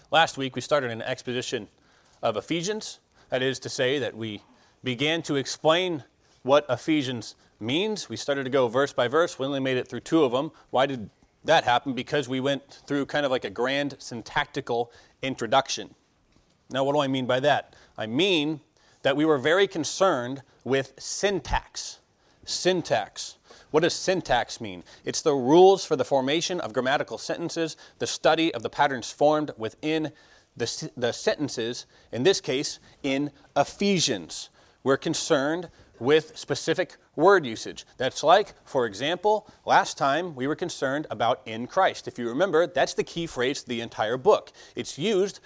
Last week we started an exposition of Ephesians. That is to say that we began to explain what Ephesians means. We started to go verse by verse. We only made it through 2 of them. Why did that happen? Because we went through kind of like a grand syntactical introduction. Now, what do I mean by that? I mean that we were very concerned with syntax. Syntax. What does syntax mean? It's the rules for the formation of grammatical sentences, the study of the patterns formed within the sentences, in this case, in Ephesians. We're concerned with specific word usage. That's like, for example, last time we were concerned about in Christ. If you remember, that's the key phrase to the entire book. It's used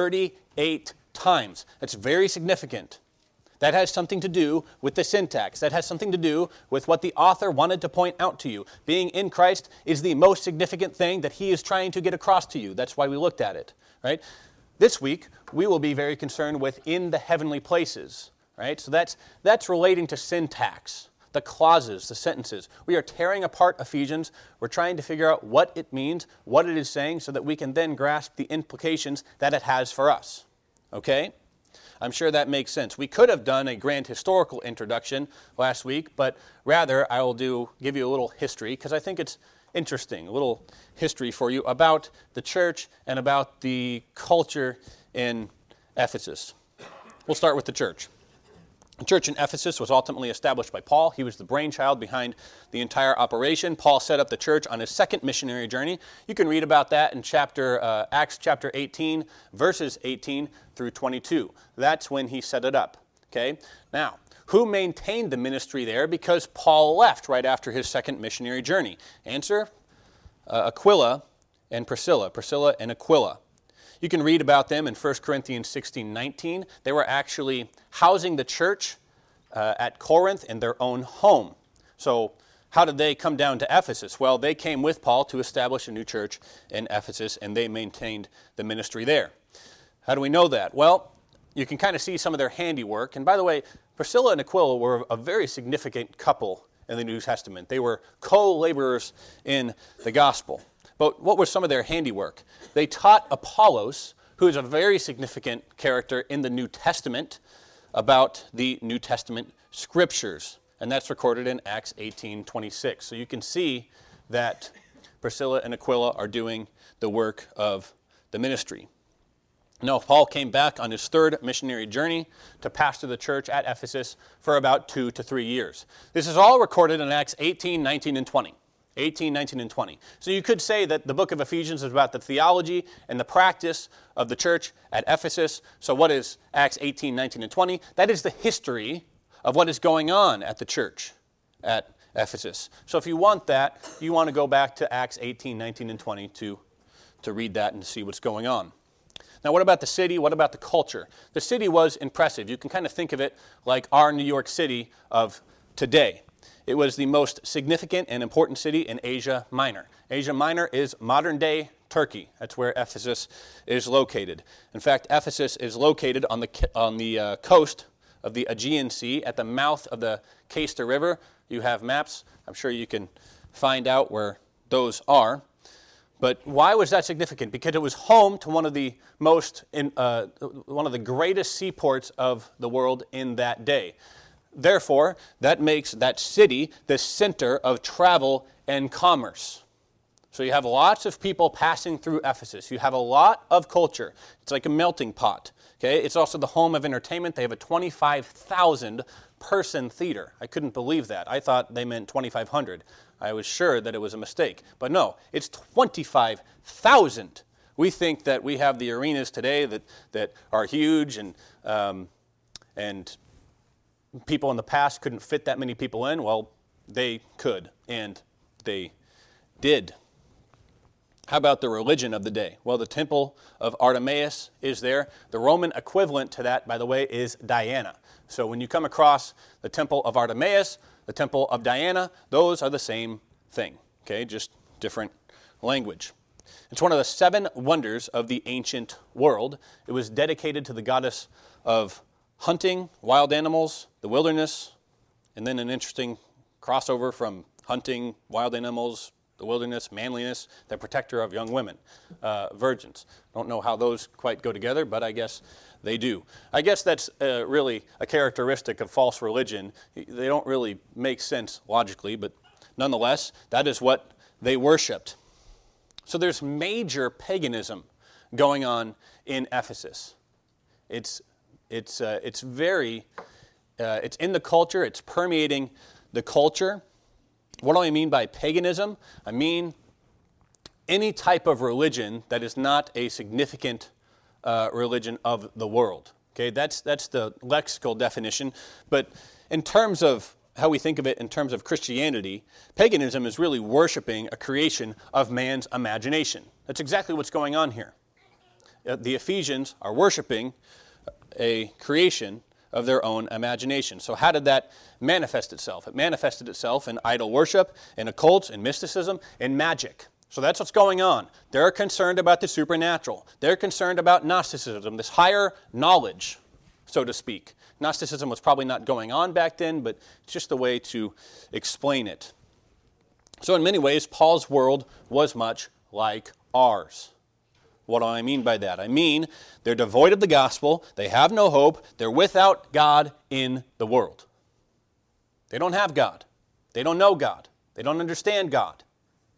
38 times. That's very significant. That has something to do with the syntax. That has something to do with what the author wanted to point out to you. Being in Christ is the most significant thing that he is trying to get across to you. That's why we looked at it, right? This week, we will be very concerned with in the heavenly places, right? So that's relating to syntax, the clauses, the sentences. We are tearing apart Ephesians. We're trying to figure out what it means, what it is saying, so that we can then grasp the implications that it has for us, okay? I'm sure that makes sense. We could have done a grand historical introduction last week, but rather I will give you a little history because I think it's interesting, a little history for you about the church and about the culture in Ephesus. We'll start with the church. The church in Ephesus was ultimately established by Paul. He was the brainchild behind the entire operation. Paul set up the church on his second missionary journey. You can read about that in Acts chapter 18, verses 18 through 22. That's when he set it up. Okay? Now, who maintained the ministry there because Paul left right after his second missionary journey? Answer, Aquila and Priscilla. Priscilla and Aquila. You can read about them in 1 Corinthians 16:19. They were actually housing the church at Corinth in their own home. So how did they come down to Ephesus? Well, they came with Paul to establish a new church in Ephesus, and they maintained the ministry there. How do we know that? Well, you can kind of see some of their handiwork. And by the way, Priscilla and Aquila were a very significant couple in the New Testament. They were co-laborers in the gospel. But what was some of their handiwork? They taught Apollos, who is a very significant character in the New Testament, about the New Testament scriptures. And that's recorded in Acts 18:26. So you can see that Priscilla and Aquila are doing the work of the ministry. Now, Paul came back on his third missionary journey to pastor the church at Ephesus for about 2 to 3 years. This is all recorded in Acts 18, 19, and 20. 18, 19, and 20. So you could say that the book of Ephesians is about the theology and the practice of the church at Ephesus. So what is Acts 18, 19, and 20? That is the history of what is going on at the church at Ephesus. So if you want that, you want to go back to Acts 18, 19, and 20 to read that and see what's going on. Now, what about the city? What about the culture? The city was impressive. You can kind of think of it like our New York City of today. It was the most significant and important city in Asia Minor. Asia Minor is modern-day Turkey. That's where Ephesus is located. In fact, Ephesus is located on the coast of the Aegean Sea at the mouth of the Cayster River. You have maps. I'm sure you can find out where those are. But why was that significant? Because it was home to one of the greatest seaports of the world in that day. Therefore, that makes that city the center of travel and commerce. So you have lots of people passing through Ephesus. You have a lot of culture. It's like a melting pot. Okay? It's also the home of entertainment. They have a 25,000-person theater. I couldn't believe that. I thought they meant 2,500. I was sure that it was a mistake. But no, it's 25,000. We think that we have the arenas today that are huge and people in the past couldn't fit that many people in. Well, they could, and they did. How about the religion of the day? Well, the temple of Artemis is there. The Roman equivalent to that, by the way, is Diana. So when you come across the temple of Artemis, the temple of Diana, those are the same thing, okay? Just different language. It's one of the 7 wonders of the ancient world. It was dedicated to the goddess of hunting, wild animals, the wilderness, and then an interesting crossover from hunting, wild animals, the wilderness, manliness, the protector of young women, virgins. Don't know how those quite go together, but I guess they do. I guess that's really a characteristic of false religion. They don't really make sense logically, but nonetheless, that is what they worshipped. So there's major paganism going on in Ephesus. It's in the culture. It's permeating the culture. What do I mean by paganism? I mean any type of religion that is not a significant religion of the world. Okay, that's the lexical definition. But in terms of how we think of it in terms of Christianity, paganism is really worshiping a creation of man's imagination. That's exactly what's going on here. The Ephesians are worshiping a creation of their own imagination. So how did that manifest itself? It manifested itself in idol worship, in occults, in mysticism, in magic. So that's what's going on. They're concerned about the supernatural. They're concerned about Gnosticism, this higher knowledge, so to speak. Gnosticism was probably not going on back then, but it's just a way to explain it. So in many ways, Paul's world was much like ours. What do I mean by that? I mean, they're devoid of the gospel, they have no hope, they're without God in the world. They don't have God. They don't know God. They don't understand God.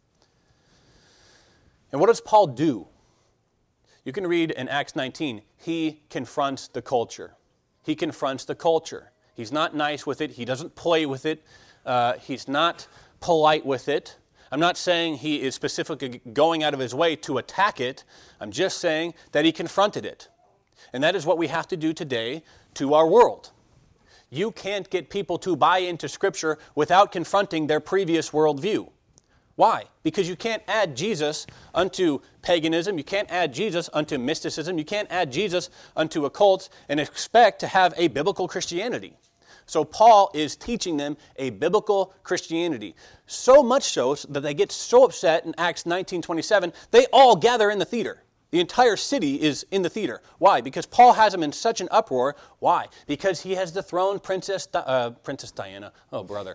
And what does Paul do? You can read in Acts 19, he confronts the culture. He confronts the culture. He's not nice with it. He doesn't play with it. He's not polite with it. I'm not saying he is specifically going out of his way to attack it. I'm just saying that he confronted it. And that is what we have to do today to our world. You can't get people to buy into Scripture without confronting their previous worldview. Why? Because you can't add Jesus unto paganism. You can't add Jesus unto mysticism. You can't add Jesus unto occults and expect to have a biblical Christianity. So Paul is teaching them a biblical Christianity. So much so that they get so upset in Acts 19:27, they all gather in the theater. The entire city is in the theater. Why? Because Paul has them in such an uproar. Why? Because he has dethroned Princess Diana. Oh, brother.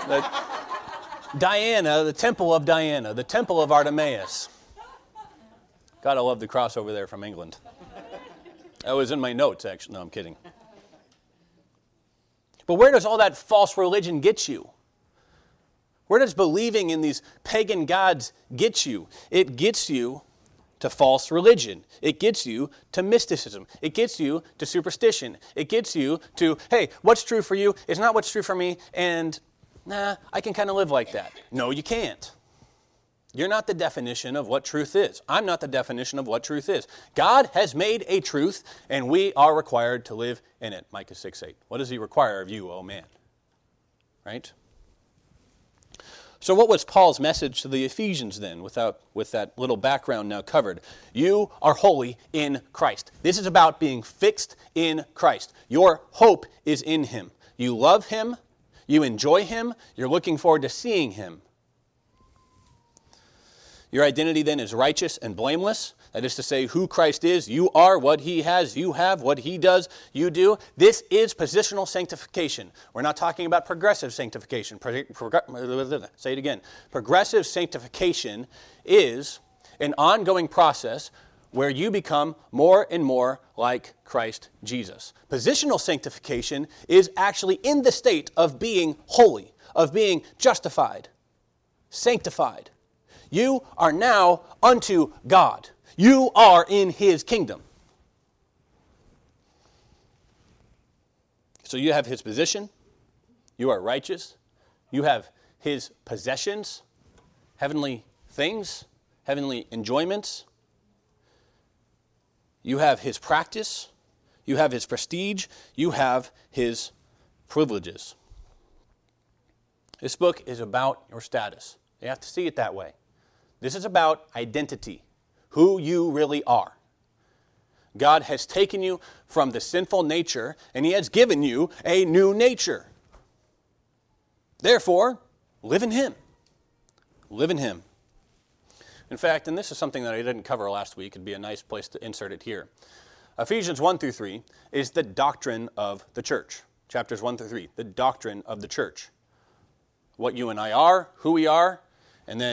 Diana, the temple of Diana, the temple of Artemis. God, I love the crossover there from England. That was in my notes, actually. No, I'm kidding. But where does all that false religion get you? Where does believing in these pagan gods get you? It gets you to false religion. It gets you to mysticism. It gets you to superstition. It gets you to, hey, what's true for you is not what's true for me, and I can kind of live like that. No, you can't. You're not the definition of what truth is. I'm not the definition of what truth is. God has made a truth, and we are required to live in it. Micah 6:8. What does he require of you, O man? Right? So what was Paul's message to the Ephesians then, with that little background now covered? You are holy in Christ. This is about being fixed in Christ. Your hope is in Him. You love Him. You enjoy Him. You're looking forward to seeing Him. Your identity then is righteous and blameless. That is to say, who Christ is, you are what He has, you have what He does, you do. This is positional sanctification. We're not talking about progressive sanctification. Say it again. Progressive sanctification is an ongoing process where you become more and more like Christ Jesus. Positional sanctification is actually in the state of being holy, of being justified, sanctified. You are now unto God. You are in His kingdom. So you have His position. You are righteous. You have His possessions, heavenly things, heavenly enjoyments. You have His practice. You have His prestige. You have His privileges. This book is about your status. You have to see it that way. This is about identity, who you really are. God has taken you from the sinful nature, and He has given you a new nature. Therefore, live in Him. Live in Him. In fact, and this is something that I didn't cover last week, it'd be a nice place to insert it here. Ephesians 1-3 is the doctrine of the church. Chapters 1-3, the doctrine of the church. What you and I are, who we are, and then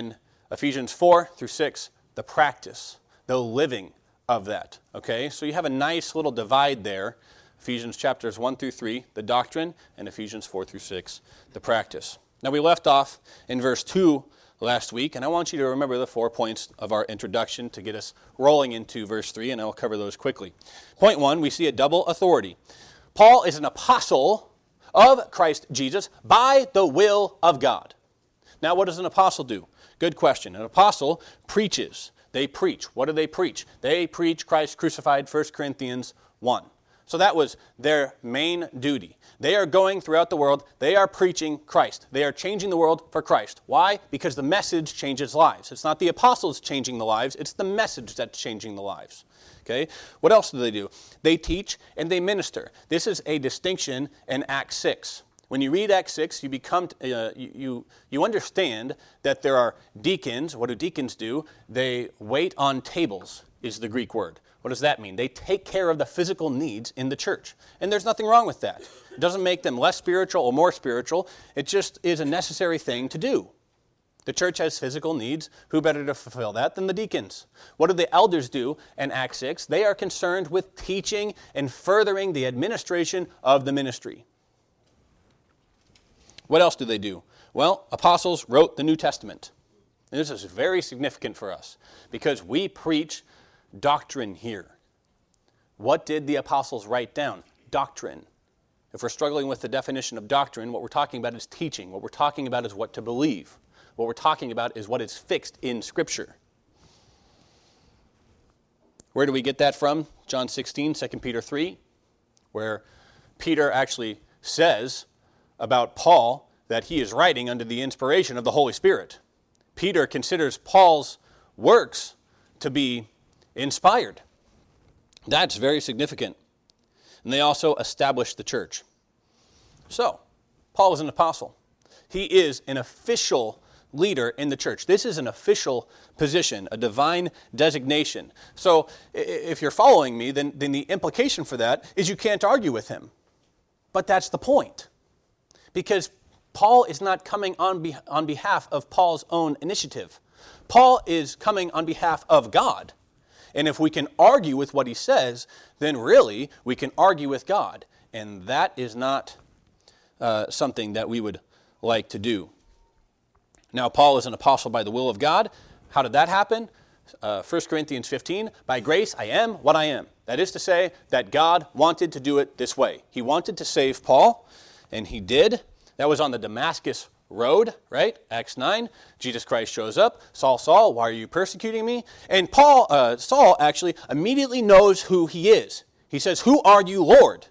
Ephesians 4 through 6, the practice, the living of that. Okay, so you have a nice little divide there. Ephesians chapters 1 through 3, the doctrine, and Ephesians 4 through 6, the practice. Now we left off in verse 2 last week, and I want you to remember the 4 points of our introduction to get us rolling into verse 3, and I'll cover those quickly. Point 1, we see a double authority. Paul is an apostle of Christ Jesus by the will of God. Now what does an apostle do? Good question. An apostle preaches. They preach. What do they preach? They preach Christ crucified, 1 Corinthians 1. So that was their main duty. They are going throughout the world. They are preaching Christ. They are changing the world for Christ. Why? Because the message changes lives. It's not the apostles changing the lives. It's the message that's changing the lives. Okay? What else do? They teach and they minister. This is a distinction in Acts 6. When you read Acts 6, you understand that there are deacons. What do deacons do? They wait on tables, is the Greek word. What does that mean? They take care of the physical needs in the church. And there's nothing wrong with that. It doesn't make them less spiritual or more spiritual. It just is a necessary thing to do. The church has physical needs. Who better to fulfill that than the deacons? What do the elders do in Acts 6? They are concerned with teaching and furthering the administration of the ministry. What else do they do? Well, apostles wrote the New Testament. And this is very significant for us because we preach doctrine here. What did the apostles write down? Doctrine. If we're struggling with the definition of doctrine, what we're talking about is teaching. What we're talking about is what to believe. What we're talking about is what is fixed in Scripture. Where do we get that from? John 16, 2 Peter 3, where Peter actually says about Paul that he is writing under the inspiration of the Holy Spirit. Peter considers Paul's works to be inspired. That's very significant. And they also established the church. So, Paul is an apostle. He is an official leader in the church. This is an official position, a divine designation. So, if you're following me, then the implication for that is you can't argue with him. But that's the point. Because Paul is not coming on behalf of Paul's own initiative. Paul is coming on behalf of God. And if we can argue with what he says, then really we can argue with God. And that is not something that we would like to do. Now, Paul is an apostle by the will of God. How did that happen? 1 Corinthians 15, by grace I am what I am. That is to say that God wanted to do it this way. He wanted to save Paul, and he did. That was on the Damascus road, right? Acts 9, Jesus Christ shows up. Saul, Saul, why are you persecuting me? And Saul actually immediately knows who he is. He says, who are you, Lord?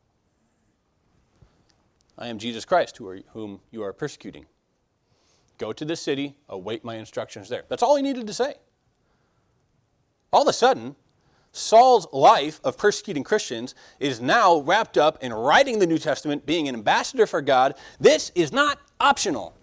I am Jesus Christ, whom you are persecuting. Go to this city, await my instructions there. That's all he needed to say. All of a sudden, Saul's life of persecuting Christians is now wrapped up in writing the New Testament, being an ambassador for God. This is not optional.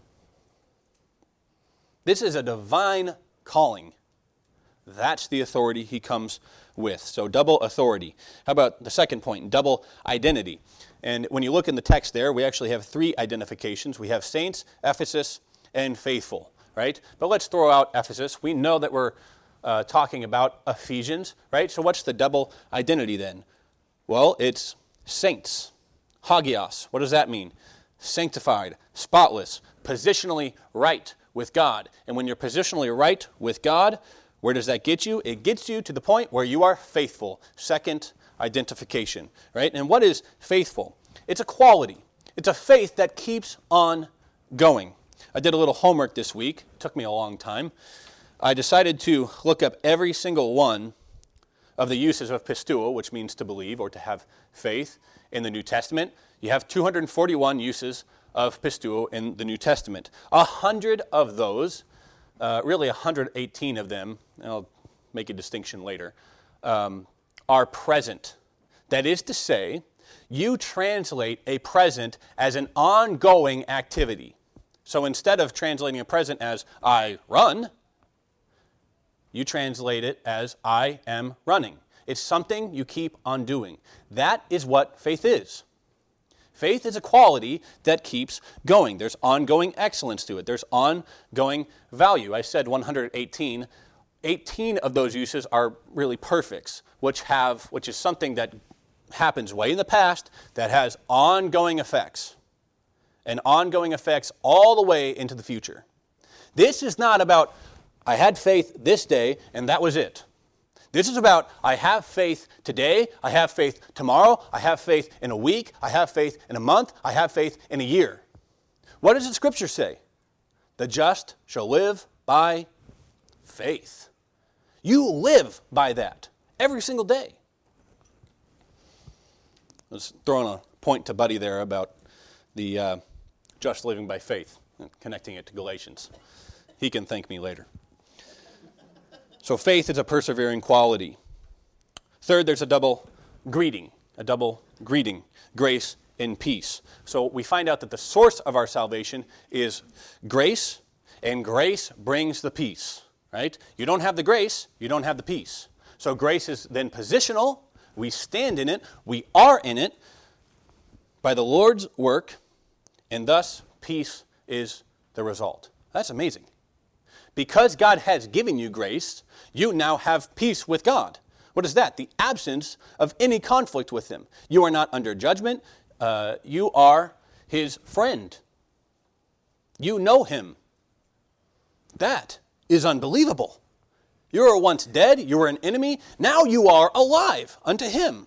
This is a divine calling. That's the authority he comes with. So double authority. How about the second point, double identity? And when you look in the text there, we actually have 3 identifications. We have saints, Ephesus, and faithful, right? But let's throw out Ephesus. We know that we're talking about Ephesians, right? So what's the double identity then? Well, it's saints, hagios. What does that mean? Sanctified, spotless, positionally right with God. And when you're positionally right with God, where does that get you? It gets you to the point where you are faithful. Second identification, right? And what is faithful? It's a quality. It's a faith that keeps on going. I did a little homework this week. It took me a long time. I decided to look up every single one of the uses of pisteuo, which means to believe or to have faith, in the New Testament. You have 241 uses of pisteuo in the New Testament. 100 of those, really 118 of them, and I'll make a distinction later, are present. That is to say, you translate a present as an ongoing activity. So instead of translating a present as I run, you translate it as I am running. It's something you keep on doing. That is what faith is. Faith is a quality that keeps going. There's ongoing excellence to it. There's ongoing value. I said 118. 18 of those uses are really perfects, which is something that happens way in the past that has ongoing effects. And ongoing effects all the way into the future. This is not about, I had faith this day and that was it. This is about, I have faith today, I have faith tomorrow, I have faith in a week, I have faith in a month, I have faith in a year. What does the Scripture say? The just shall live by faith. You live by that every single day. I was throwing a point to Buddy there about the just living by faith, and connecting it to Galatians. He can thank me later. So faith is a persevering quality. Third, there's a double greeting, grace and peace. So we find out that the source of our salvation is grace, and grace brings the peace, right? You don't have the grace, you don't have the peace. So grace is then positional. We stand in it, we are in it by the Lord's work, and thus peace is the result. That's amazing. Because God has given you grace, you now have peace with God. What is that? The absence of any conflict with Him. You are not under judgment. You are His friend. You know Him. That is unbelievable. You were once dead. You were an enemy. Now you are alive unto Him.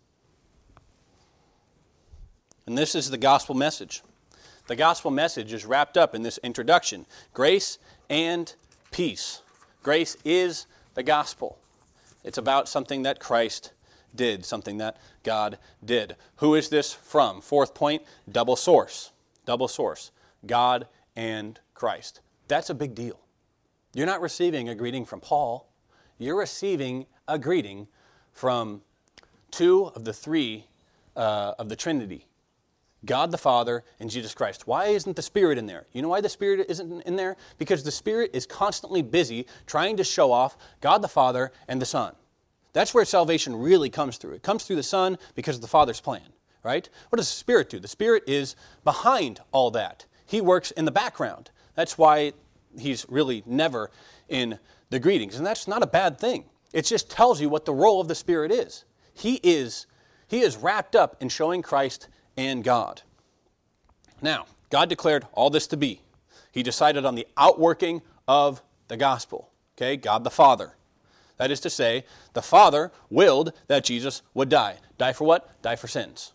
And this is the gospel message. The gospel message is wrapped up in this introduction. Grace and peace. Grace is the gospel. It's about something that Christ did, something that God did. Who is this from? Fourth point, double source. Double source. God and Christ. That's a big deal. You're not receiving a greeting from Paul. You're receiving a greeting from two of the three of the Trinity. God the Father and Jesus Christ. Why isn't the Spirit in there? You know why the Spirit isn't in there? Because the Spirit is constantly busy trying to show off God the Father and the Son. That's where salvation really comes through. It comes through the Son because of the Father's plan, right? What does the Spirit do? The Spirit is behind all that. He works in the background. That's why He's really never in the greetings. And that's not a bad thing. It just tells you what the role of the Spirit is. He is wrapped up in showing Christ and God. Now, God declared all this to be. He decided on the outworking of the gospel. Okay, God the Father. That is to say, the Father willed that Jesus would die. Die for what? Die for sins.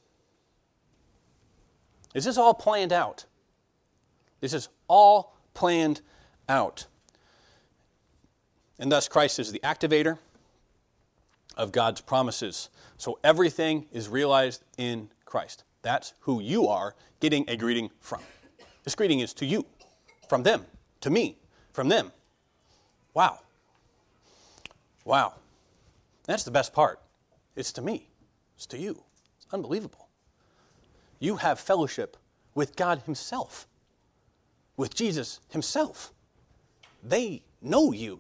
Is this all planned out? This is all planned out. And thus Christ is the activator of God's promises. So everything is realized in Christ. That's who you are getting a greeting from. This greeting is to you, from them, to me, from them. Wow. Wow. That's the best part. It's to me. It's to you. It's unbelievable. You have fellowship with God Himself, with Jesus Himself. They know you.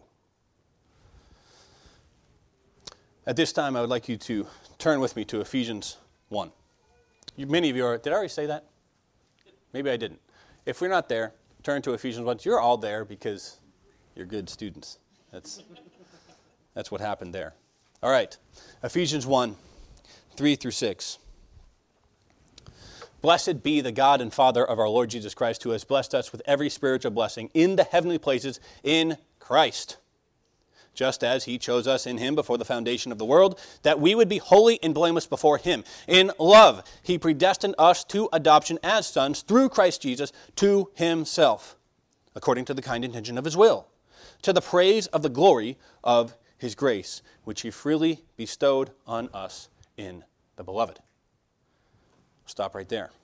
At this time, I would like you to turn with me to Ephesians 1. Many of you are, did I already say that? Maybe I didn't. If we're not there, turn to Ephesians 1. You're all there because you're good students. That's what happened there. All right. Ephesians 1, 3 through 6. Blessed be the God and Father of our Lord Jesus Christ, who has blessed us with every spiritual blessing in the heavenly places in Christ, just as He chose us in Him before the foundation of the world, that we would be holy and blameless before Him. In love, He predestined us to adoption as sons through Christ Jesus to Himself, according to the kind intention of His will, to the praise of the glory of His grace, which He freely bestowed on us in the Beloved. Stop right there.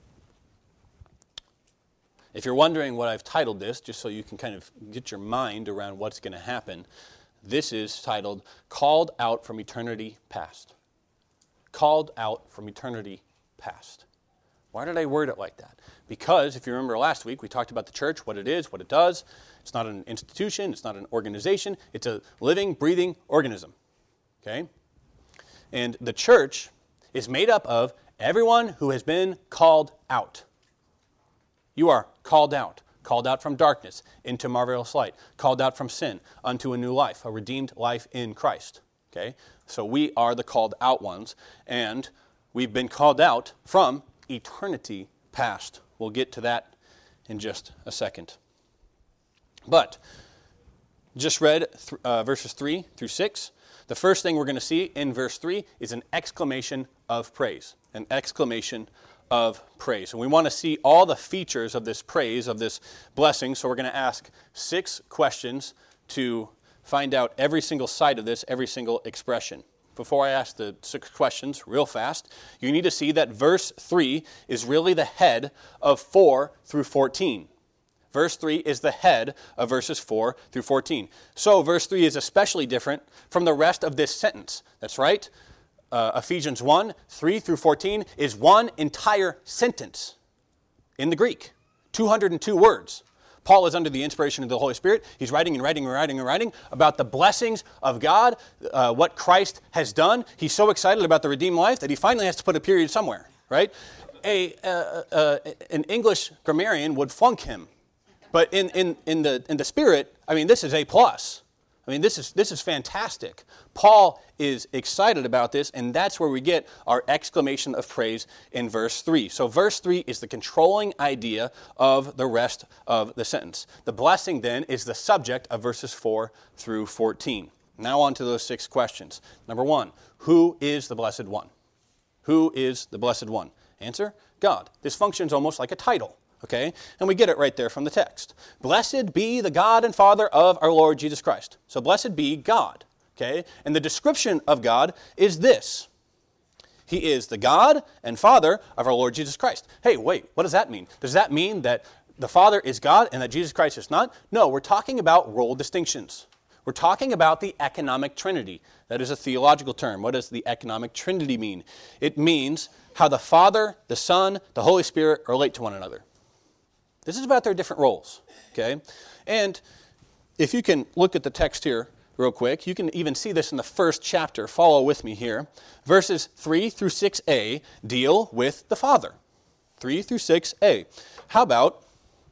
If you're wondering what I've titled this, just so you can kind of get your mind around what's going to happen, this is titled, Called Out from Eternity Past. Called Out from Eternity Past. Why did I word it like that? Because, if you remember last week, we talked about the church, what it is, what it does. It's not an institution, it's not an organization, it's a living, breathing organism. Okay? And the church is made up of Everyone who has been called out. You are called out from darkness into marvelous light, called out from sin unto a new life, a redeemed life in Christ. Okay? So we are the called out ones, and we've been called out from eternity past. We'll get to that in just a second. But just read verses 3 through 6. The first thing we're going to see in verse 3 is an exclamation of praise. An exclamation of praise. And we want to see all the features of this praise, of this blessing. So we're going to ask 6 questions to find out every single side of this, every single expression. Before I ask the 6 questions real fast, you need to see that verse 3 is really the head of 4 through 14. Verse 3 is the head of verses 4 through 14. So verse 3 is especially different from the rest of this sentence. That's right. Ephesians 1, 3 through 14 is one entire sentence in the Greek. 202 words. Paul is under the inspiration of the Holy Spirit. He's writing and writing and writing and writing about the blessings of God, what Christ has done. He's so excited about the redeemed life that he finally has to put a period somewhere, right? An English grammarian would flunk him. But in the Spirit, I mean, this is A+. I mean, this is fantastic. Paul is excited about this, and that's where we get our exclamation of praise in verse 3. So verse 3 is the controlling idea of the rest of the sentence. The blessing, then, is the subject of verses 4 through 14. Now on to those 6 questions. Number 1, who is the Blessed One? Who is the Blessed One? Answer, God. This functions almost like a title. Okay? And we get it right there from the text. Blessed be the God and Father of our Lord Jesus Christ. So blessed be God. Okay? And the description of God is this. He is the God and Father of our Lord Jesus Christ. Hey, wait, what does that mean? Does that mean that the Father is God and that Jesus Christ is not? No, we're talking about role distinctions. We're talking about the economic trinity. That is a theological term. What does the economic trinity mean? It means how the Father, the Son, the Holy Spirit relate to one another. This is about their different roles, okay? And if you can look at the text here real quick, you can even see this in the first chapter. Follow with me here. Verses 3 through 6a deal with the Father. 3 through 6a. How about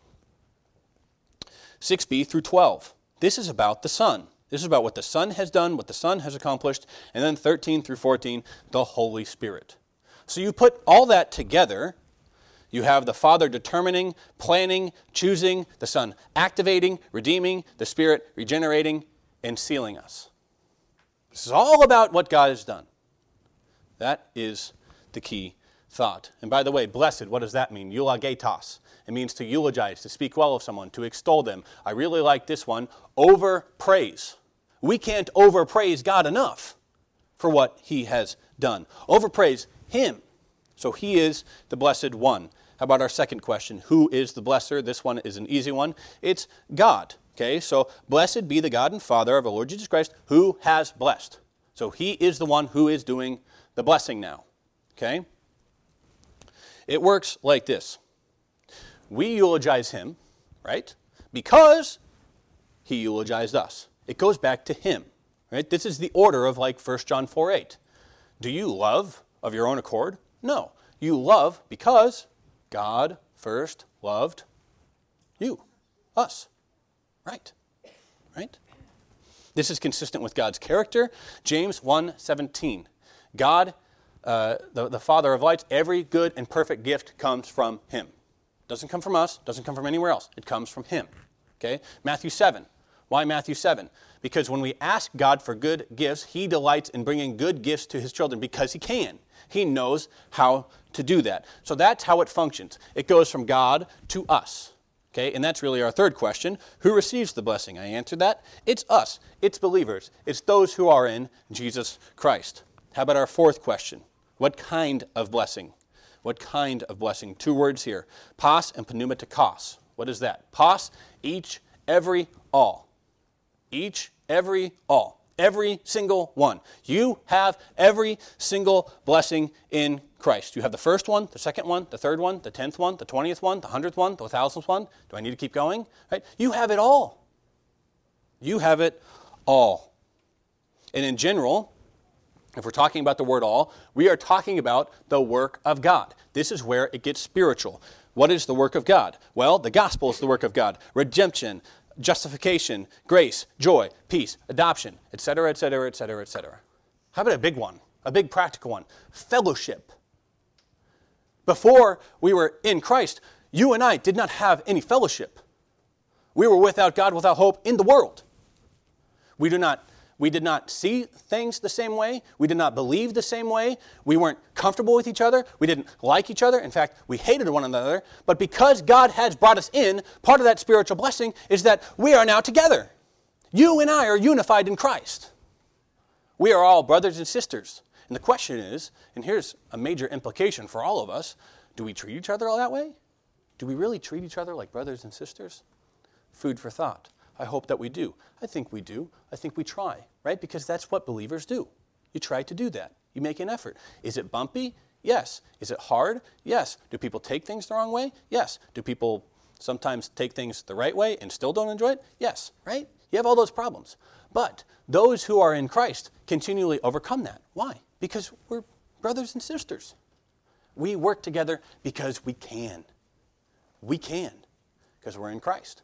6b through 12? This is about the Son. This is about what the Son has done, what the Son has accomplished. And then 13 through 14, the Holy Spirit. So you put all that together. You have the Father determining, planning, choosing, the Son activating, redeeming, the Spirit regenerating, and sealing us. This is all about what God has done. That is the key thought. And by the way, blessed, what does that mean? Eulogetos. It means to eulogize, to speak well of someone, to extol them. I really like this one, overpraise. We can't overpraise God enough for what He has done. Overpraise Him. So He is the Blessed One. How about our second question? Who is the blesser? This one is an easy one. It's God. Okay, so blessed be the God and Father of our Lord Jesus Christ, who has blessed. So He is the one who is doing the blessing now. Okay? It works like this. We eulogize Him, right? Because He eulogized us. It goes back to Him. Right? This is the order of like 1 John 4:8. Do you love of your own accord? No. You love because God first loved you, us. Right? Right? This is consistent with God's character. James 1:17. God, the Father of lights, every good and perfect gift comes from Him. Doesn't come from us, doesn't come from anywhere else. It comes from Him. Okay? Matthew 7. Why Matthew 7? Because when we ask God for good gifts, He delights in bringing good gifts to His children because He can. He knows how to do that. So that's how it functions. It goes from God to us. Okay, and that's really our third question. Who receives the blessing? I answered that. It's us. It's believers. It's those who are in Jesus Christ. How about our fourth question? What kind of blessing? What kind of blessing? 2 words here. Pas and pneumatikos. What is that? Pas, each, every, all. Each, every, all. Every single one. You have every single blessing in Christ. You have the first one, the second one, the third one, the 10th one, the 20th one, the 100th one, the 1,000th one. Do I need to keep going? Right? You have it all. You have it all. And in general, if we're talking about the word all, we are talking about the work of God. This is where it gets spiritual. What is the work of God? Well, the gospel is the work of God. Redemption, justification, grace, joy, peace, adoption, etc., etc., etc., etc. How about a big one, a big practical one? Fellowship. Before we were in Christ, you and I did not have any fellowship. We were without God, without hope in the world. We did not see things the same way. We did not believe the same way. We weren't comfortable with each other. We didn't like each other. In fact, we hated one another. But because God has brought us in, part of that spiritual blessing is that we are now together. You and I are unified in Christ. We are all brothers and sisters. And the question is, and here's a major implication for all of us, do we treat each other all that way? Do we really treat each other like brothers and sisters? Food for thought. I hope that we do. I think we do. I think we try, right? Because that's what believers do. You try to do that. You make an effort. Is it bumpy? Yes. Is it hard? Yes. Do people take things the wrong way? Yes. Do people sometimes take things the right way and still don't enjoy it? Yes, right? You have all those problems. But those who are in Christ continually overcome that. Why? Because we're brothers and sisters. We work together because we can. We can, because we're in Christ.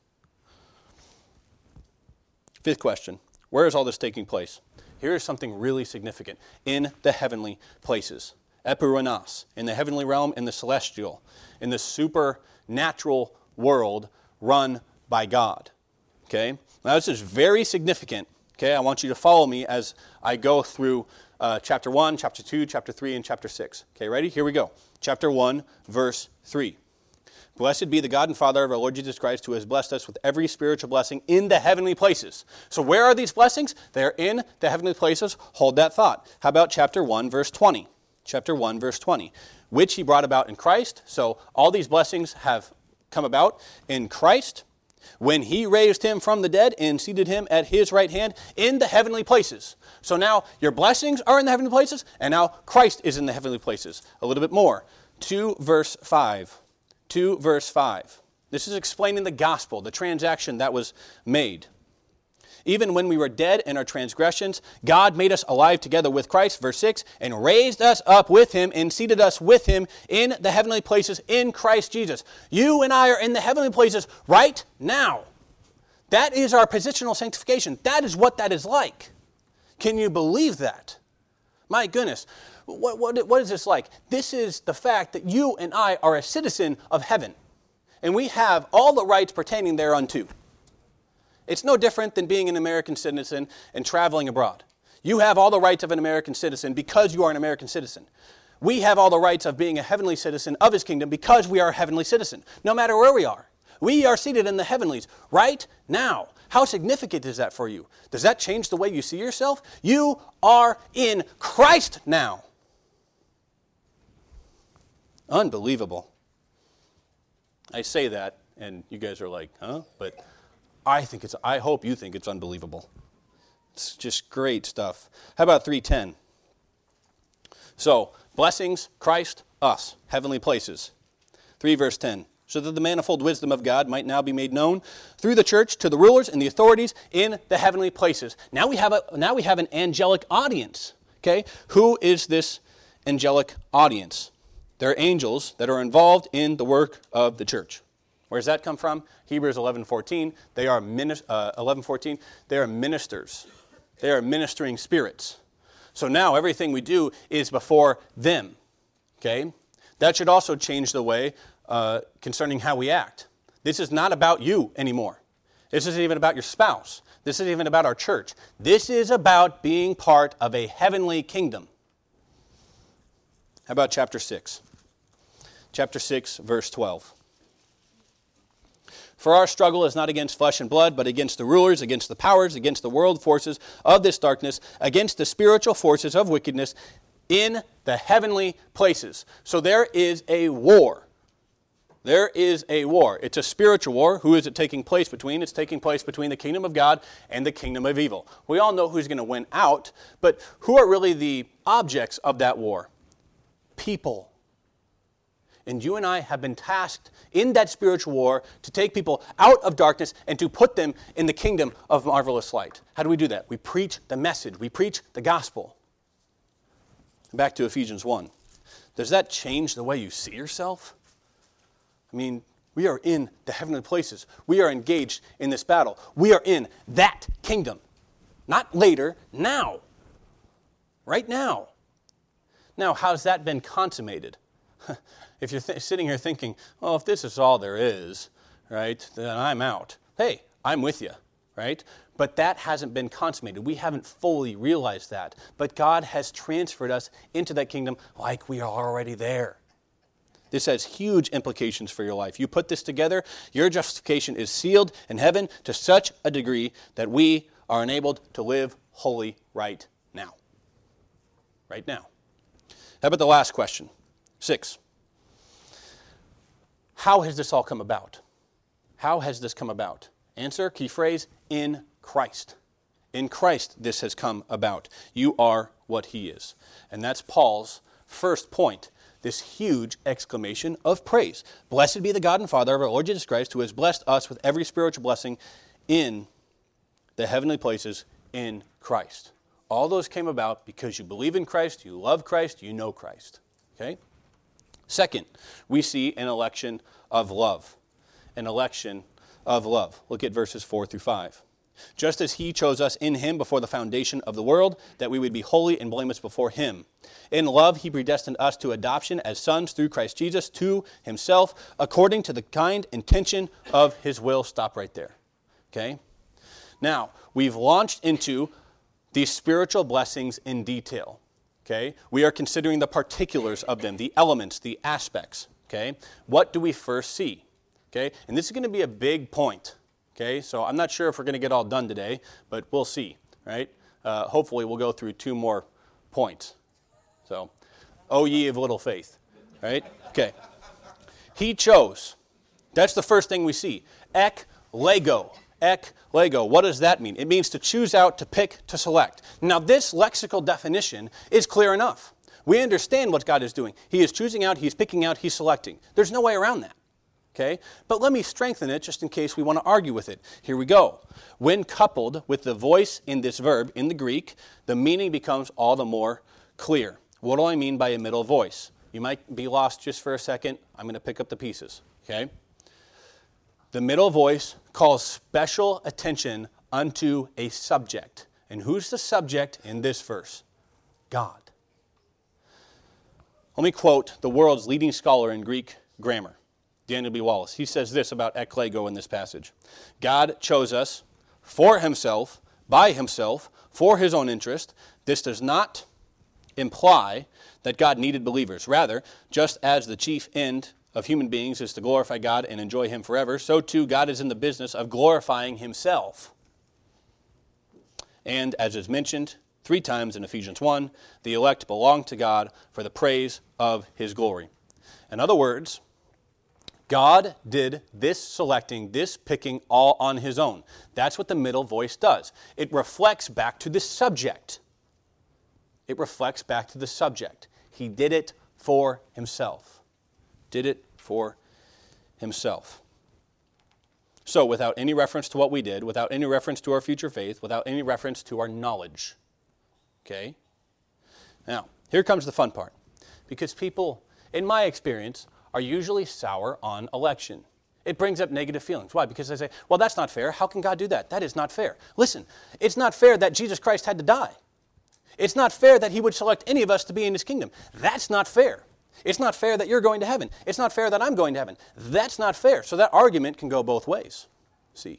Fifth question, where is all this taking place? Here is something really significant. In the heavenly places. Epuranos, in the heavenly realm, in the celestial, in the supernatural world run by God. Okay? Now this is very significant. Okay? I want you to follow me as I go through chapter 1, chapter 2, chapter 3, and chapter 6. Okay, ready? Here we go. Chapter 1, verse 3. Blessed be the God and Father of our Lord Jesus Christ, who has blessed us with every spiritual blessing in the heavenly places. So where are these blessings? They're in the heavenly places. Hold that thought. How about chapter 1, verse 20? Chapter 1, verse 20. Which he brought about in Christ. So all these blessings have come about in Christ, when he raised him from the dead and seated him at his right hand in the heavenly places. So now your blessings are in the heavenly places, and now Christ is in the heavenly places. A little bit more. 2 verse 5. 2 verse 5. This is explaining the gospel, the transaction that was made. Even when we were dead in our transgressions, God made us alive together with Christ, verse 6, and raised us up with him and seated us with him in the heavenly places in Christ Jesus. You and I are in the heavenly places right now. That is our positional sanctification. That is what that is like. Can you believe that? My goodness. What is this like? This is the fact that you and I are a citizen of heaven, and we have all the rights pertaining thereunto. It's no different than being an American citizen and traveling abroad. You have all the rights of an American citizen because you are an American citizen. We have all the rights of being a heavenly citizen of his kingdom because we are a heavenly citizen, no matter where we are. We are seated in the heavenlies right now. How significant is that for you? Does that change the way you see yourself? You are in Christ now. Unbelievable. I say that, and you guys are like, huh? But I hope you think it's unbelievable. It's just great stuff. How about 3:10? So, blessings, Christ, us, heavenly places. 3 verse 10. So that the manifold wisdom of God might now be made known through the church to the rulers and the authorities in the heavenly places. Now we have an angelic audience. Okay? Who is this angelic audience? They're angels that are involved in the work of the church. Where does that come from? Hebrews 11:14. They are 11:14. They are ministers. They are ministering spirits. So now everything we do is before them. Okay? That should also change the way concerning how we act. This is not about you anymore. This isn't even about your spouse. This isn't even about our church. This is about being part of a heavenly kingdom. How about chapter 6? Chapter 6, verse 12. For our struggle is not against flesh and blood, but against the rulers, against the powers, against the world forces of this darkness, against the spiritual forces of wickedness in the heavenly places. So there is a war. There is a war. It's a spiritual war. Who is it taking place between? It's taking place between the kingdom of God and the kingdom of evil. We all know who's going to win out, but who are really the objects of that war? People. And you and I have been tasked in that spiritual war to take people out of darkness and to put them in the kingdom of marvelous light. How do we do that? We preach the message. We preach the gospel. back to Ephesians 1. Does that change the way you see yourself? I mean, we are in the heavenly places. We are engaged in this battle. We are in that kingdom. Not later, now. Right now. Now, how's that been consummated? If you're sitting here thinking, oh, if this is all there is, right, then I'm out. Hey, I'm with you, right? But that hasn't been consummated. We haven't fully realized that. But God has transferred us into that kingdom like we are already there. This has huge implications for your life. You put this together, your justification is sealed in heaven to such a degree that we are enabled to live holy right now. Right now. How about the last question? 6. How has this all come about? How has this come about? Answer, key phrase, in Christ. In Christ this has come about. You are what he is. And that's Paul's first point, this huge exclamation of praise. Blessed be the God and Father of our Lord Jesus Christ, who has blessed us with every spiritual blessing in the heavenly places in Christ. All those came about because you believe in Christ, you love Christ, you know Christ. Okay? Second, we see an election of love. An election of love. Look at verses 4 through 5. Just as he chose us in him before the foundation of the world, that we would be holy and blameless before him. In love he predestined us to adoption as sons through Christ Jesus to himself, according to the kind intention of his will. Stop right there. Okay? Now, we've launched into these spiritual blessings in detail. Okay? We are considering the particulars of them, the elements, the aspects. Okay? What do we first see? Okay? And this is going to be a big point. Okay? So I'm not sure if we're going to get all done today, but we'll see. Right? Hopefully we'll go through 2 more points. So, O ye of little faith. Right? Okay. He chose. That's the first thing we see. Ek lego. Ek lego. What does that mean? It means to choose out, to pick, to select. Now this lexical definition is clear enough. We understand what God is doing. He is choosing out, he's picking out, he's selecting. There's no way around that. Okay? But let me strengthen it just in case we want to argue with it. Here we go. When coupled with the voice in this verb in the Greek, the meaning becomes all the more clear. What do I mean by a middle voice? You might be lost just for a second. I'm going to pick up the pieces. Okay? The middle voice calls special attention unto a subject. And who's the subject in this verse? God. Let me quote the world's leading scholar in Greek grammar, Daniel B. Wallace. He says this about eklego in this passage. God chose us for himself, by himself, for his own interest. This does not imply that God needed believers. Rather, just as the chief end of human beings is to glorify God and enjoy him forever, so too God is in the business of glorifying himself. And as is mentioned 3 times in Ephesians 1, the elect belong to God for the praise of his glory. In other words, God did this selecting, this picking all on his own. That's what the middle voice does. It reflects back to the subject. It reflects back to the subject. He did it for himself. Did it for himself. So without any reference to what we did, without any reference to our future faith, without any reference to our knowledge. Okay? Now, here comes the fun part. Because people, in my experience, are usually sour on election. It brings up negative feelings. Why? Because they say, well, that's not fair. How can God do that? That is not fair. Listen, it's not fair that Jesus Christ had to die. It's not fair that he would select any of us to be in his kingdom. That's not fair. It's not fair that you're going to heaven. It's not fair that I'm going to heaven. That's not fair. So that argument can go both ways. See?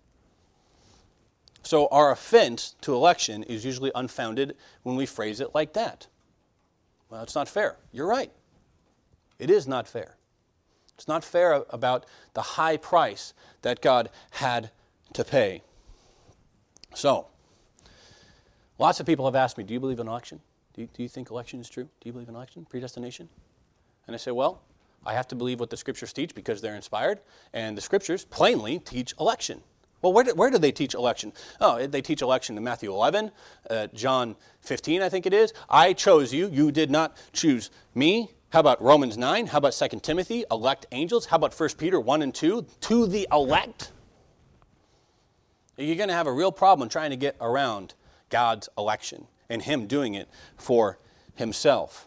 So our offense to election is usually unfounded when we phrase it like that. Well, it's not fair. You're right. It is not fair. It's not fair about the high price that God had to pay. So, lots of people have asked me, do you believe in election? Do you think election is true? Do you believe in election, predestination? And I say, well, I have to believe what the Scriptures teach because they're inspired, and the Scriptures plainly teach election. Well, where do they teach election? Oh, they teach election in Matthew 11, John 15, I think it is. I chose you, you did not choose me. How about Romans 9? How about 2 Timothy, elect angels? How about 1 Peter 1 and 2, to the elect? You're going to have a real problem trying to get around God's election and him doing it for himself.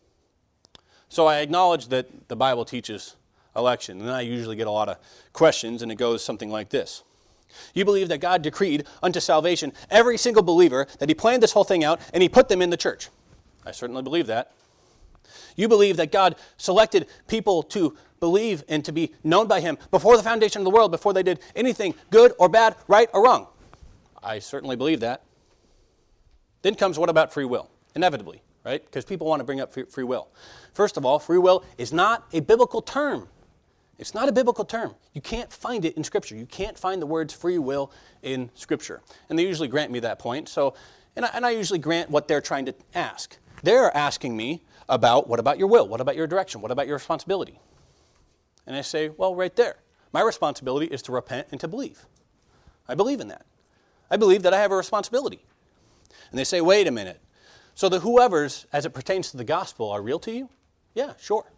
So I acknowledge that the Bible teaches election, and I usually get a lot of questions, and it goes something like this. You believe that God decreed unto salvation every single believer, that he planned this whole thing out, and he put them in the church. I certainly believe that. You believe that God selected people to believe and to be known by him before the foundation of the world, before they did anything good or bad, right or wrong. I certainly believe that. Then comes, what about free will? Inevitably, right? Because people want to bring up free will. First of all, free will is not a biblical term. It's not a biblical term. You can't find it in Scripture. You can't find the words free will in Scripture. And they usually grant me that point. And I usually grant what they're trying to ask. They're asking me about, what about your will? What about your direction? What about your responsibility? And I say, well, right there. My responsibility is to repent and to believe. I believe in that. I believe that I have a responsibility. And they say, wait a minute. So the whoever's, as it pertains to the gospel, are real to you? Yeah, sure.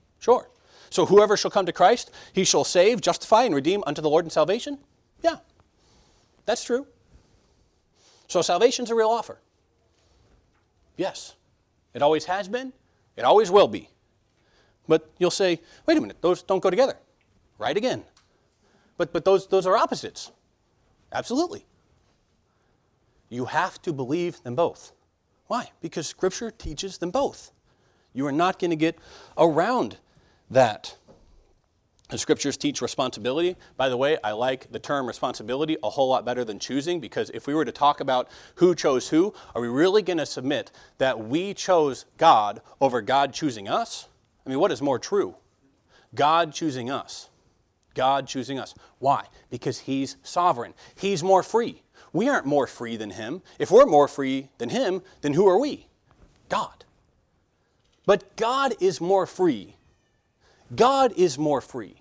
So whoever shall come to Christ, he shall save, justify, and redeem unto the Lord in salvation? Yeah, that's true. So salvation's a real offer. Yes, it always has been. It always will be. But you'll say, wait a minute, those don't go together. Right again. But those are opposites. Absolutely. You have to believe them both. Why? Because Scripture teaches them both. You are not going to get around that. The Scriptures teach responsibility. By the way, I like the term responsibility a whole lot better than choosing, because if we were to talk about who chose who, are we really going to submit that we chose God over God choosing us? I mean, what is more true? God choosing us. God choosing us. Why? Because he's sovereign. He's more free. We aren't more free than him. If we're more free than him, then who are we? God. But God is more free. God is more free.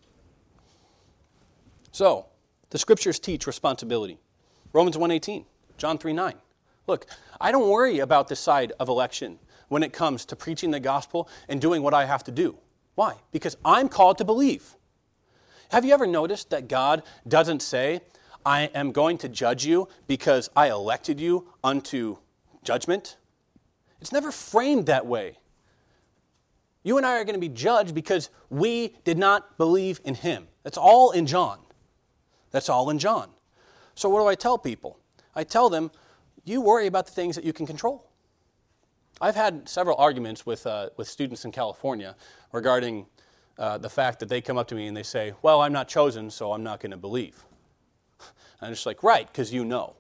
So, the Scriptures teach responsibility. Romans 1:18, John 3:9. Look, I don't worry about this side of election when it comes to preaching the gospel and doing what I have to do. Why? Because I'm called to believe. Have you ever noticed that God doesn't say, I am going to judge you because I elected you unto judgment? It's never framed that way. You and I are going to be judged because we did not believe in him. That's all in John. That's all in John. So what do I tell people? I tell them, you worry about the things that you can control. I've had several arguments with students in California regarding the fact that they come up to me and they say, well, I'm not chosen, so I'm not going to believe. I'm just like, right, because you know.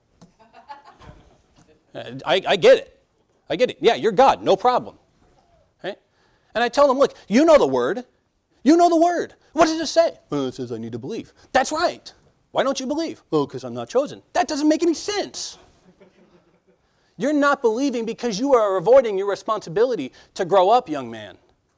I get it. I get it. Yeah, you're God, no problem. Right? And I tell them, look, you know the Word. You know the Word. What does it say? Well, it says I need to believe. That's right. Why don't you believe? Oh, because I'm not chosen. That doesn't make any sense. You're not believing because you are avoiding your responsibility to grow up, young man.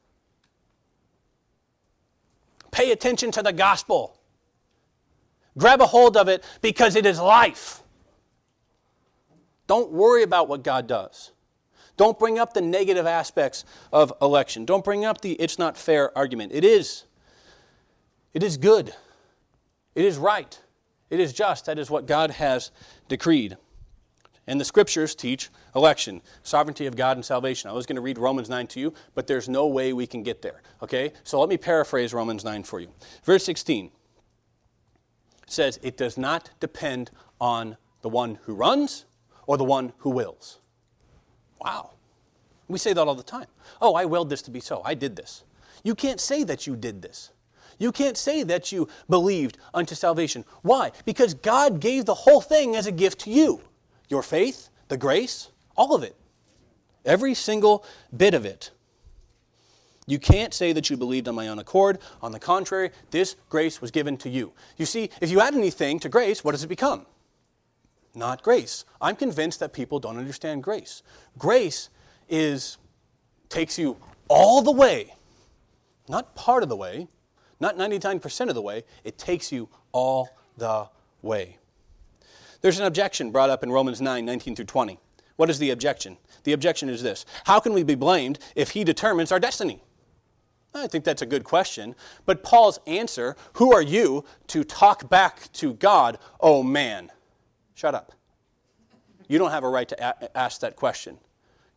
Pay attention to the gospel. Grab a hold of it because it is life. Don't worry about what God does. Don't bring up the negative aspects of election. Don't bring up the it's not fair argument. It is good. It is right. It is just. That is what God has decreed. And the Scriptures teach election, sovereignty of God and salvation. I was going to read Romans 9 to you, but there's no way we can get there. Okay? So let me paraphrase Romans 9 for you. Verse 16 says, it does not depend on the one who runs or the one who wills. Wow. We say that all the time. Oh, I willed this to be so. I did this. You can't say that you did this. You can't say that you believed unto salvation. Why? Because God gave the whole thing as a gift to you. Your faith, the grace, all of it. Every single bit of it. You can't say that you believed on my own accord. On the contrary, this grace was given to you. You see, if you add anything to grace, what does it become? Not grace. I'm convinced that people don't understand grace. Grace takes you all the way. Not part of the way. Not 99% of the way. It takes you all the way. There's an objection brought up in Romans 9, 19 through 20. What is the objection? The objection is this. How can we be blamed if he determines our destiny? I think that's a good question. But Paul's answer, who are you to talk back to God? Oh man, shut up. You don't have a right to ask that question.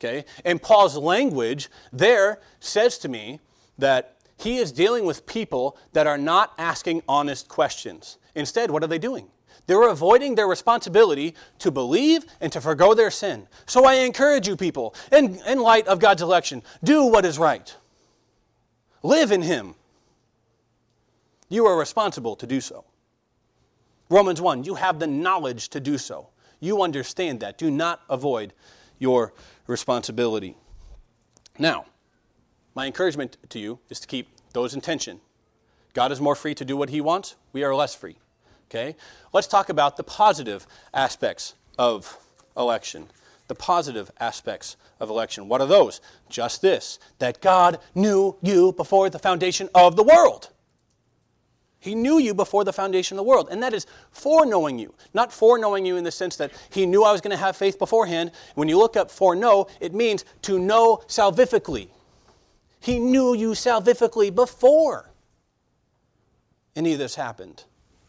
Okay? And Paul's language there says to me that he is dealing with people that are not asking honest questions. Instead, what are they doing? They're avoiding their responsibility to believe and to forgo their sin. So I encourage you people, in light of God's election, do what is right. Live in Him. You are responsible to do so. Romans 1, you have the knowledge to do so. You understand that. Do not avoid your responsibility. Now, my encouragement to you is to keep those in tension. God is more free to do what He wants. We are less free. Okay? Let's talk about the positive aspects of election. The positive aspects of election. What are those? Just this, that God knew you before the foundation of the world. He knew you before the foundation of the world. And that is foreknowing you. Not foreknowing you in the sense that He knew I was going to have faith beforehand. When you look up foreknow, it means to know salvifically. He knew you salvifically before any of this happened.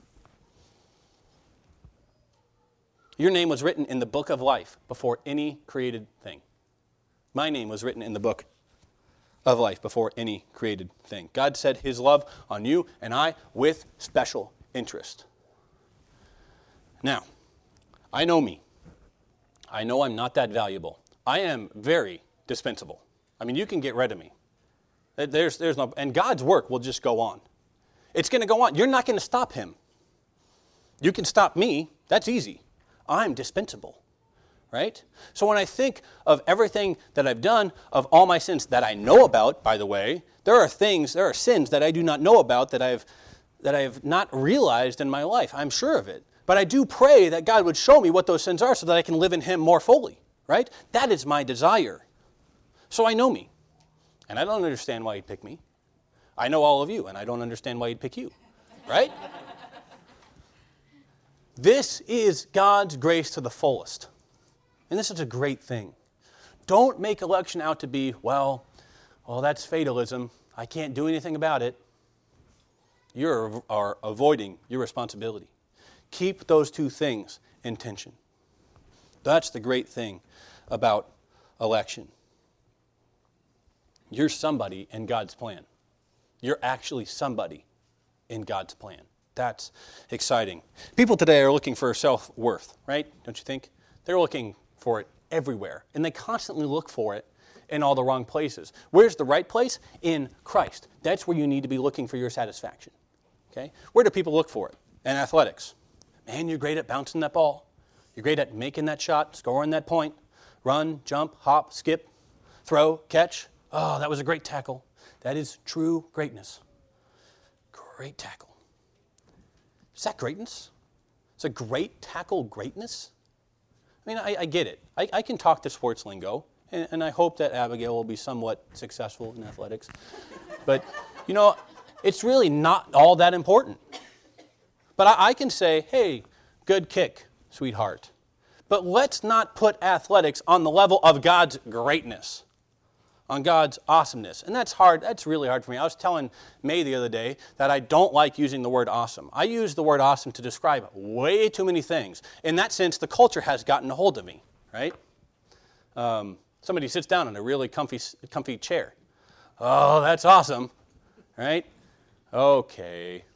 Your name was written in the book of life before any created thing. My name was written in the book of life before any created thing. God set His love on you and I with special interest. Now, I know me. I know I'm not that valuable. I am very dispensable. I mean, you can get rid of me. There's no, and God's work will just go on. It's going to go on. You're not going to stop Him. You can stop me. That's easy. I'm dispensable, right? So when I think of everything that I've done, of all my sins that I know about, by the way, there are sins that I do not know about that I have not realized in my life. I'm sure of it. But I do pray that God would show me what those sins are so that I can live in Him more fully, right? That is my desire. So I know me. And I don't understand why He'd pick me. I know all of you, and I don't understand why He'd pick you, right? This is God's grace to the fullest. And this is a great thing. Don't make election out to be, well, that's fatalism. I can't do anything about it. You are avoiding your responsibility. Keep those two things in tension. That's the great thing about election. You're somebody in God's plan. You're actually somebody in God's plan. That's exciting. People today are looking for self-worth, right? Don't you think? They're looking for it everywhere. And they constantly look for it in all the wrong places. Where's the right place? In Christ. That's where you need to be looking for your satisfaction. Okay? Where do people look for it? In athletics. Man, you're great at bouncing that ball. You're great at making that shot, scoring that point. Run, jump, hop, skip, throw, catch. Oh, that was a great tackle. That is true greatness. Great tackle. Is that greatness? Is a great tackle greatness? I mean, I get it. I can talk the sports lingo, and I hope that Abigail will be somewhat successful in athletics. But, it's really not all that important. But I can say, hey, good kick, sweetheart. But let's not put athletics on the level of God's greatness, on God's awesomeness. And that's hard. That's really hard for me. I was telling May the other day that I don't like using the word awesome. I use the word awesome to describe way too many things. In that sense, the culture has gotten a hold of me, right? Somebody sits down in a really comfy chair. Oh, that's awesome, right? Okay.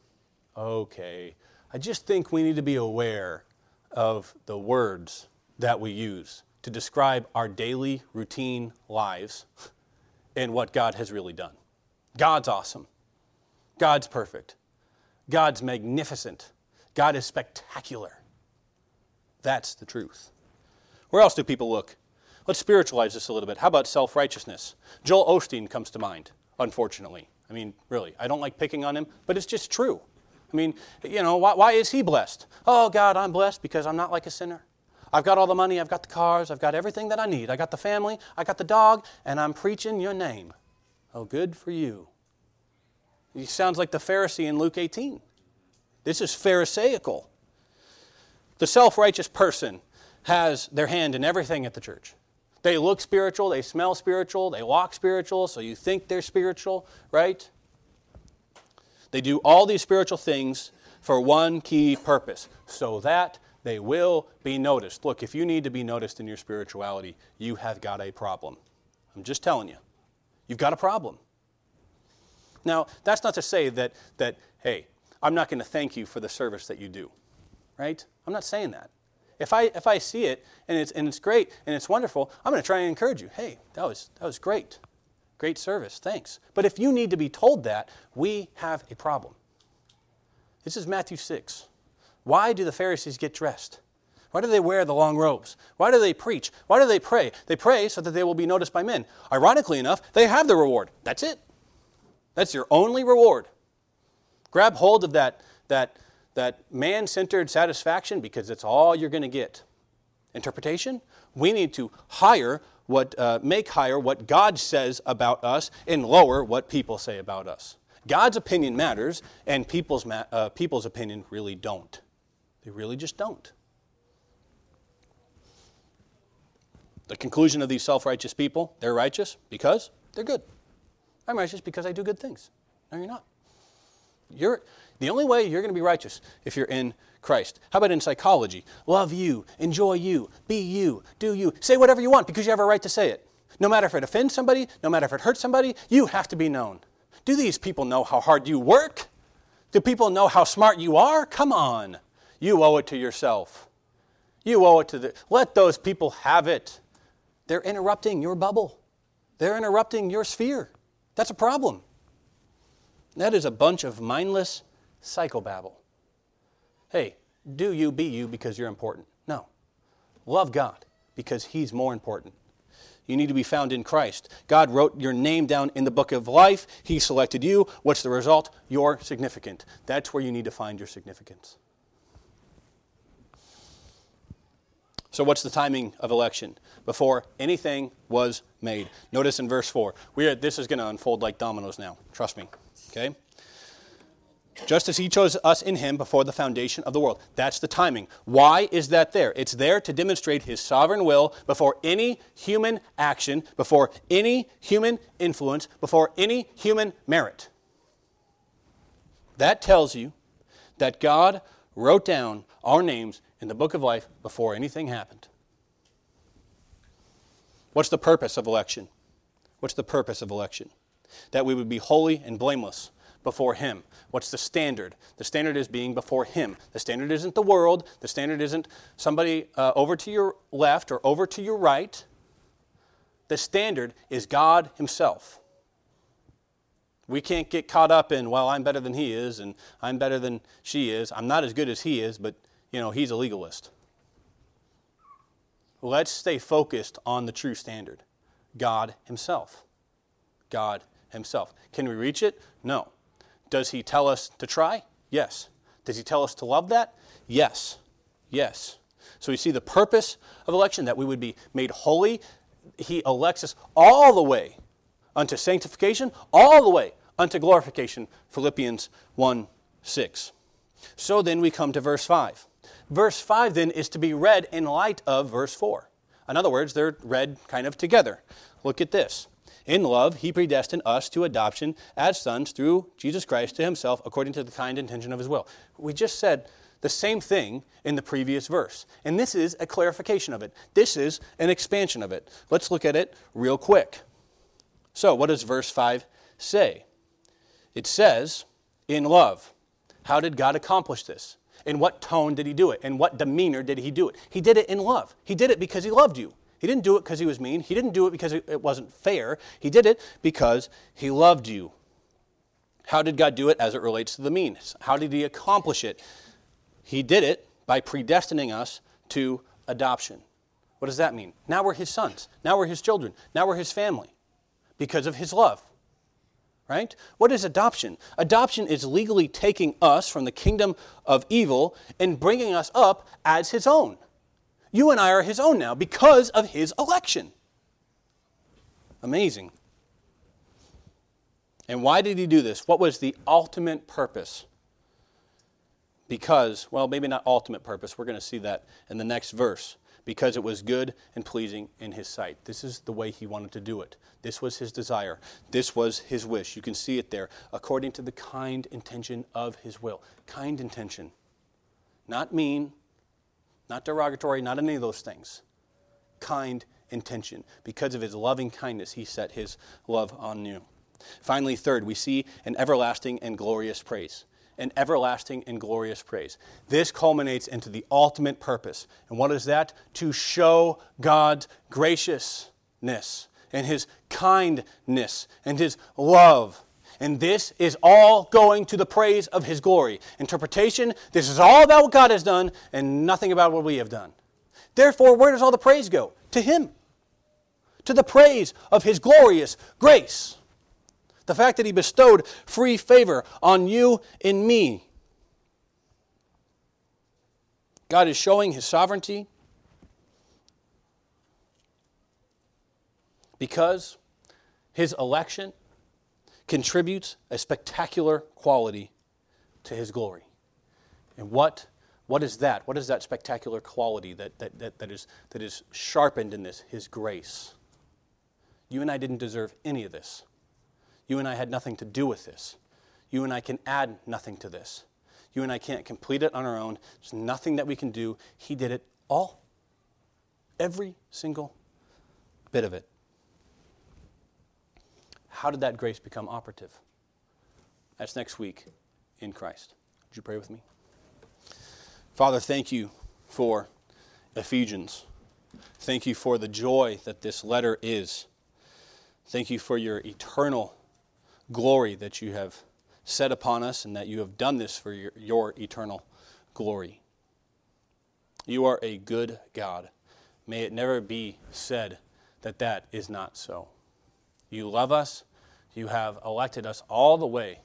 I just think we need to be aware of the words that we use to describe our daily routine lives and what God has really done. God's awesome. God's perfect. God's magnificent. God is spectacular. That's the truth. Where else do people look? Let's spiritualize this a little bit. How about self-righteousness? Joel Osteen comes to mind, unfortunately. I mean, really, I don't like picking on him, but it's just true. I mean, why is he blessed? Oh, God, I'm blessed because I'm not like a sinner. I've got all the money, I've got the cars, I've got everything that I need. I got the family, I got the dog, and I'm preaching your name. Oh, good for you. He sounds like the Pharisee in Luke 18. This is Pharisaical. The self-righteous person has their hand in everything at the church. They look spiritual, they smell spiritual, they walk spiritual, so you think they're spiritual, right? They do all these spiritual things for one key purpose, so that They will be noticed. Look, if you need to be noticed in your spirituality, you have got a problem. I'm just telling you. You've got a problem. Now, that's not to say that hey, I'm not going to thank you for the service that you do. Right? I'm not saying that. If I see it and it's great and it's wonderful, I'm going to try and encourage you. Hey, that was great. Great service. Thanks. But if you need to be told that, we have a problem. This is Matthew 6. Why do the Pharisees get dressed? Why do they wear the long robes? Why do they preach? Why do they pray? They pray so that they will be noticed by men. Ironically enough, they have the reward. That's it. That's your only reward. Grab hold of that man-centered satisfaction because it's all you're going to get. Interpretation? We need to make higher what God says about us and lower what people say about us. God's opinion matters, and people's opinion really don't. They really just don't. The conclusion of these self-righteous people, they're righteous because they're good. I'm righteous because I do good things. No, you're not. The only way you're going to be righteous if you're in Christ. How about in psychology? Love you, enjoy you, be you, do you. Say whatever you want because you have a right to say it. No matter if it offends somebody, no matter if it hurts somebody, you have to be known. Do these people know how hard you work? Do people know how smart you are? Come on. You owe it to yourself. You owe it to let those people have it. They're interrupting your bubble. They're interrupting your sphere. That's a problem. That is a bunch of mindless psychobabble. Hey, do you be you because you're important? No. Love God because He's more important. You need to be found in Christ. God wrote your name down in the book of life. He selected you. What's the result? You're significant. That's where you need to find your significance. So what's the timing of election? Before anything was made. Notice in verse 4. This is going to unfold like dominoes now. Trust me. Okay? Just as He chose us in Him before the foundation of the world. That's the timing. Why is that there? It's there to demonstrate His sovereign will before any human action, before any human influence, before any human merit. That tells you that God wrote down our names in the book of life before anything happened. What's the purpose of election? What's the purpose of election? That we would be holy and blameless before Him. What's the standard? The standard is being before Him. The standard isn't the world. The standard isn't somebody over to your left or over to your right. The standard is God Himself. We can't get caught up in, well, I'm better than he is, and I'm better than she is. I'm not as good as he is, but, he's a legalist. Let's stay focused on the true standard. God Himself. God Himself. Can we reach it? No. Does He tell us to try? Yes. Does He tell us to love that? Yes. Yes. So we see the purpose of election, that we would be made holy. He elects us all the way unto sanctification, all the way unto glorification. Philippians 1:6. So then we come to verse 5. Verse 5 then is to be read in light of verse 4. In other words, they're read kind of together. Look at this. In love, He predestined us to adoption as sons through Jesus Christ to Himself according to the kind intention of His will. We just said the same thing in the previous verse. And this is a clarification of it. This is an expansion of it. Let's look at it real quick. So what does verse 5 say? It says, in love. How did God accomplish this? In what tone did He do it? In what demeanor did He do it? He did it in love. He did it because He loved you. He didn't do it because He was mean. He didn't do it because it wasn't fair. He did it because He loved you. How did God do it as it relates to the means? How did He accomplish it? He did it by predestining us to adoption. What does that mean? Now we're His sons. Now we're His children. Now we're His family because of His love. Right? What is adoption? Adoption is legally taking us from the kingdom of evil and bringing us up as His own. You and I are His own now because of His election. Amazing. And why did He do this? What was the ultimate purpose? Because, well, maybe not ultimate purpose. We're going to see that in the next verse. Because it was good and pleasing in His sight. This is the way He wanted to do it. This was His desire. This was His wish. You can see it there. According to the kind intention of His will. Kind intention. Not mean. Not derogatory, not any of those things. Kind intention. Because of his loving kindness, he set his love on you. Finally, third, we see an everlasting and glorious praise. An everlasting and glorious praise. This culminates into the ultimate purpose. And what is that? To show God's graciousness and his kindness and his love. And this is all going to the praise of his glory. Interpretation, this is all about what God has done and nothing about what we have done. Therefore, where does all the praise go? To him. To the praise of his glorious grace. The fact that he bestowed free favor on you and me. God is showing his sovereignty because his election contributes a spectacular quality to his glory. And what is that? What is that spectacular quality that is sharpened in this? His grace. You and I didn't deserve any of this. You and I had nothing to do with this. You and I can add nothing to this. You and I can't complete it on our own. There's nothing that we can do. He did it all. Every single bit of it. How did that grace become operative? That's next week in Christ. Would you pray with me? Father, thank you for Ephesians. Thank you for the joy that this letter is. Thank you for your eternal glory that you have set upon us and that you have done this for your eternal glory. You are a good God. May it never be said that that is not so. You love us. You have elected us all the way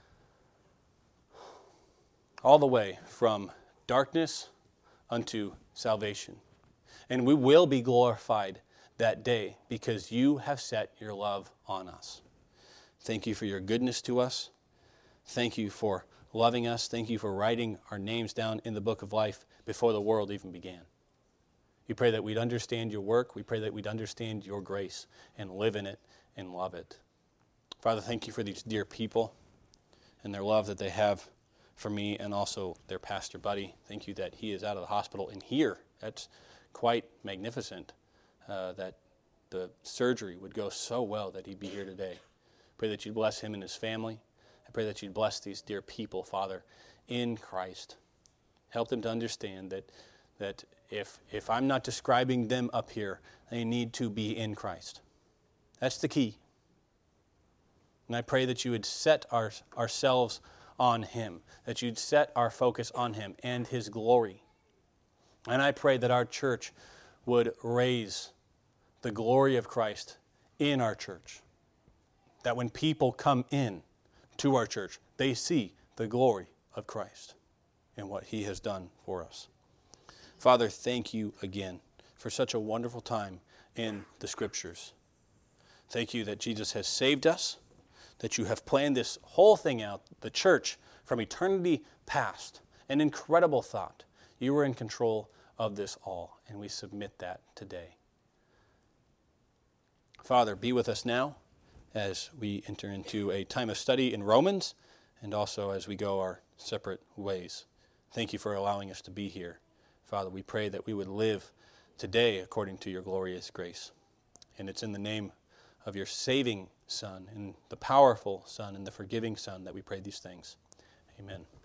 from darkness unto salvation. And we will be glorified that day because you have set your love on us. Thank you for your goodness to us. Thank you for loving us. Thank you for writing our names down in the book of life before the world even began. We pray that we'd understand your work. We pray that we'd understand your grace and live in it and love it. Father, thank you for these dear people and their love that they have for me and also their pastor buddy. Thank you that he is out of the hospital and here. That's quite magnificent that the surgery would go so well that he'd be here today. Pray that you'd bless him and his family. I pray that you'd bless these dear people, Father, in Christ. Help them to understand that if I'm not describing them up here, they need to be in Christ. That's the key. And I pray that you would set ourselves on him, that you'd set our focus on him and his glory. And I pray that our church would raise the glory of Christ in our church. That when people come in to our church, they see the glory of Christ and what he has done for us. Father, thank you again for such a wonderful time in the Scriptures. Thank you that Jesus has saved us, that you have planned this whole thing out, the church, from eternity past. An incredible thought. You were in control of this all, and we submit that today. Father, be with us now as we enter into a time of study in Romans, and also as we go our separate ways. Thank you for allowing us to be here. Father, we pray that we would live today according to your glorious grace. And it's in the name of your saving Son, and the powerful Son, and the forgiving Son that we pray these things. Amen.